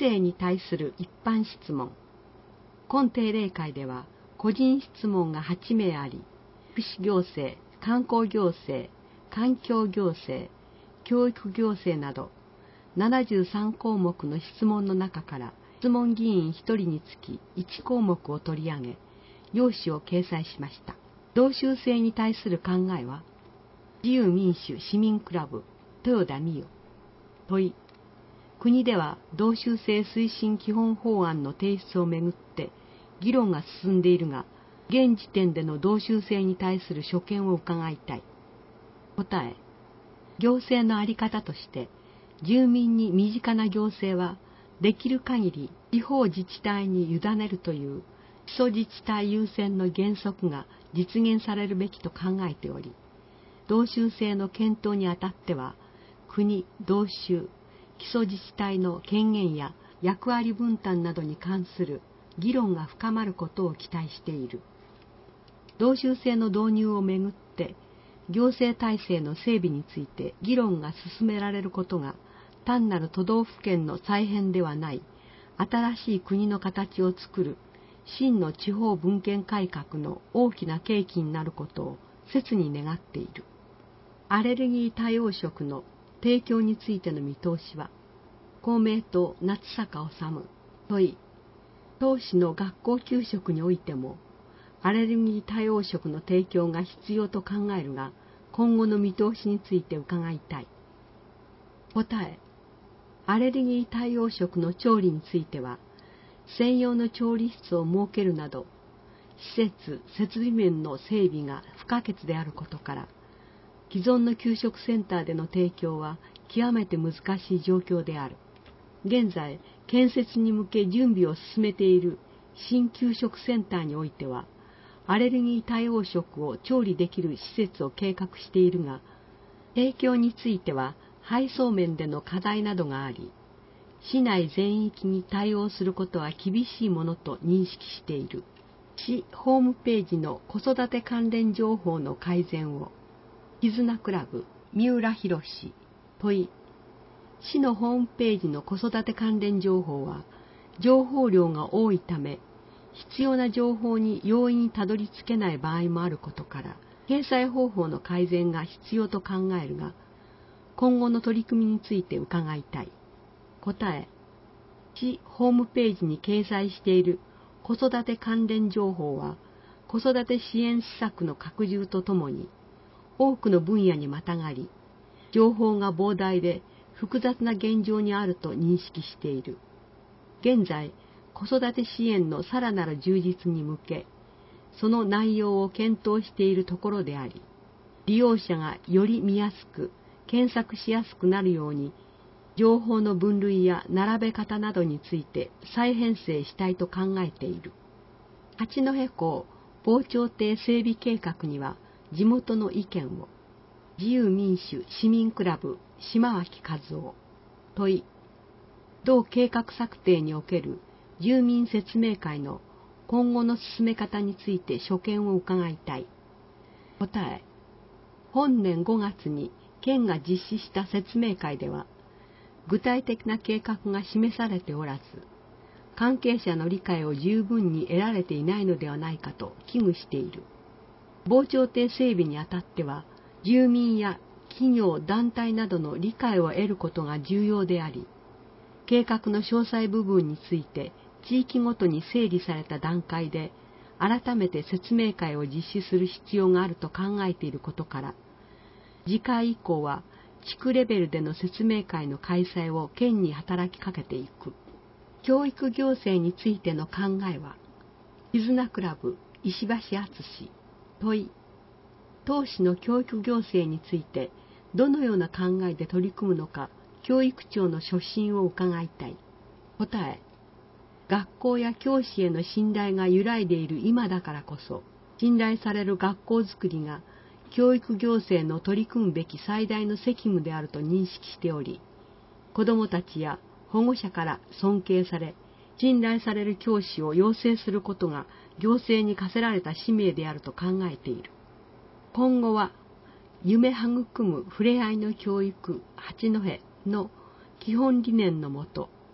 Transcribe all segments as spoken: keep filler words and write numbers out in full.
政に対する一般質問。今定例会では、個人質問がはちめいあり、福祉行政、観光行政、環境行政、教育行政など、ななじゅうさんこうもくの質問の中から、質問議員ひとりにつきいちこうもくを取り上げ、要旨を掲載しました。同州制に対する考えは、自由民主市民クラブ、豊田美代。問い。国では同州制推進基本法案の提出をめぐって議論が進んでいるが、現時点での同州制に対する所見を伺いたい。答え。行政の在り方として、住民に身近な行政はできる限り地方自治体に委ねるという基礎自治体優先の原則が実現されるべきと考えており、同州制の検討にあたっては、国、同州、基礎自治体の権限や役割分担などに関する議論が深まることを期待している。同州制の導入をめぐって、行政体制の整備について議論が進められることが、単なる都道府県の再編ではない、新しい国の形を作る真の地方分権改革の大きな契機になることを切に願っている。アレルギー多様食の提供についての見通しは、公明党夏坂治。問い。当市の学校給食においても、アレルギー多様食の提供が必要と考えるが、今後の見通しについて伺いたい。答え。アレルギー多様食の調理については、専用の調理室を設けるなど、施設・設備面の整備が不可欠であることから、既存の給食センターでの提供は極めて難しい状況である。現在、建設に向け準備を進めている新給食センターにおいては、アレルギー多様食を調理できる施設を計画しているが、提供については配送面での課題などがあり、市内全域に対応することは厳しいものと認識している。市ホームページの子育て関連情報の改善を。絆クラブ、三浦博史。問い。市のホームページの子育て関連情報は、情報量が多いため、必要な情報に容易にたどり着けない場合もあることから、掲載方法の改善が必要と考えるが、今後の取り組みについて伺いたい。答え。市ホームページに掲載している子育て関連情報は、子育て支援施策の拡充とともに、多くの分野にまたがり、情報が膨大で複雑な現状にあると認識している。現在、子育て支援のさらなる充実に向け、その内容を検討しているところであり、利用者がより見やすく、検索しやすくなるように、情報の分類や並べ方などについて再編成したいと考えている。八戸港防潮堤整備計画には地元の意見を。自由民主市民クラブ島脇和夫。問い。同計画策定における住民説明会の今後の進め方について所見を伺いたい。答え。本年ごがつに県が実施した説明会では、具体的な計画が示されておらず、関係者の理解を十分に得られていないのではないかと危惧している。防潮堤整備にあたっては、住民や企業団体などの理解を得ることが重要であり、計画の詳細部分について地域ごとに整理された段階で、改めて説明会を実施する必要があると考えていることから、次回以降は地区レベルでの説明会の開催を県に働きかけていく。教育行政についての考えは。絆クラブ石橋敦。問い。当市の教育行政についてどのような考えで取り組むのか、教育庁の所信を伺いたい。答え。学校や教師への信頼が揺らいでいる今だからこそ、信頼される学校づくりが教育行政の取り組むべき最大の責務であると認識しており、子どもたちや保護者から尊敬され、信頼される教師を養成することが行政に課せられた使命であると考えている。今後は、夢育むふれあいの教育八戸の基本理念のもと、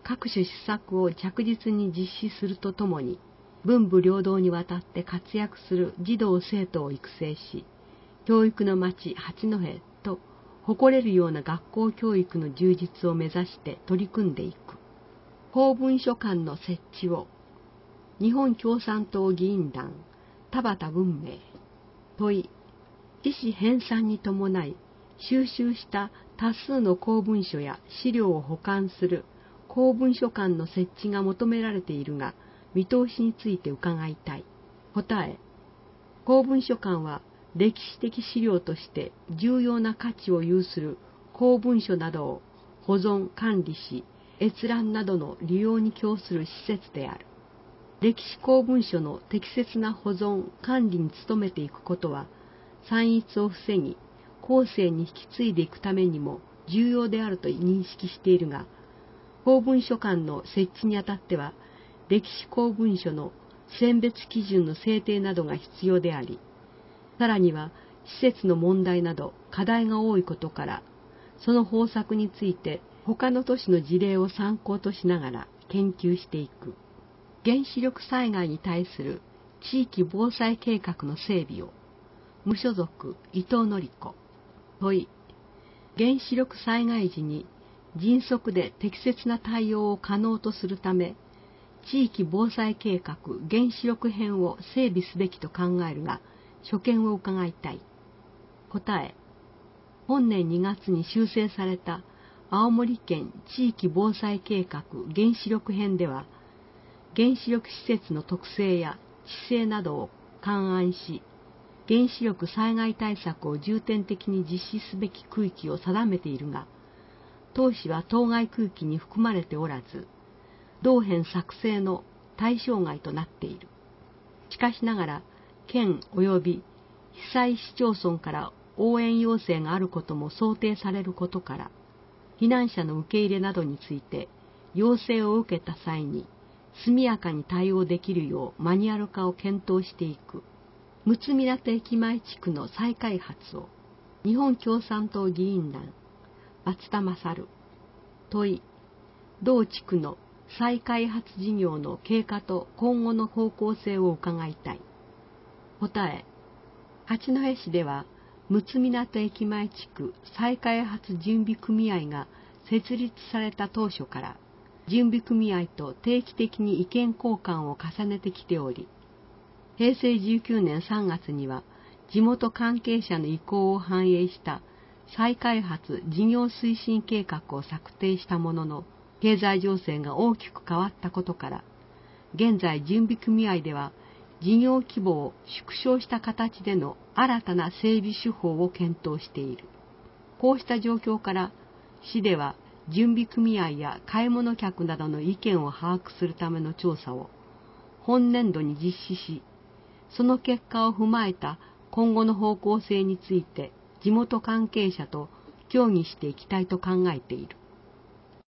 各種施策を着実に実施するとともに、文武両道にわたって活躍する児童生徒を育成し、教育の町八戸と誇れるような学校教育の充実を目指して取り組んでいく。公文書館の設置を、日本共産党議員団田畑文明。問い、知識編纂に伴い収集した多数の公文書や資料を保管する公文書館の設置が求められているが、見通しについて伺いたい。答え、公文書館は歴史的資料として重要な価値を有する公文書などを保存管理し、閲覧などの利用に供する施設である。歴史公文書の適切な保存管理に努めていくことは、散逸を防ぎ、後世に引き継いでいくためにも重要であると認識しているが、公文書館の設置にあたっては、歴史公文書の選別基準の制定などが必要であり、さらには施設の問題など課題が多いことから、その方策について他の都市の事例を参考としながら研究していく。原子力災害に対する地域防災計画の整備を、無所属伊藤典子。問い、原子力災害時に迅速で適切な対応を可能とするため、地域防災計画原子力編を整備すべきと考えるが、所見を伺いたい。答え、本年にがつに修正された青森県地域防災計画原子力編では、原子力施設の特性や地勢などを勘案し、原子力災害対策を重点的に実施すべき区域を定めているが、当市は当該区域に含まれておらず、同編作成の対象外となっている。しかしながら、県及び被災市町村から応援要請があることも想定されることから、避難者の受け入れなどについて要請を受けた際に速やかに対応できるようマニュアル化を検討していく。陸奥港駅前地区の再開発を、日本共産党議員団松田勝。問い、同地区の再開発事業の経過と今後の方向性を伺いたい。答え、八戸市では陸奥港駅前地区再開発準備組合が設立された当初から、準備組合と定期的に意見交換を重ねてきており、へいせいじゅうきゅうねんさんがつには地元関係者の意向を反映した再開発事業推進計画を策定したものの、経済情勢が大きく変わったことから、現在準備組合では事業規模を縮小した形での新たな整備手法を検討している。こうした状況から、市では準備組合や買い物客などの意見を把握するための調査を本年度に実施し、その結果を踏まえた今後の方向性について地元関係者と協議していきたいと考えている。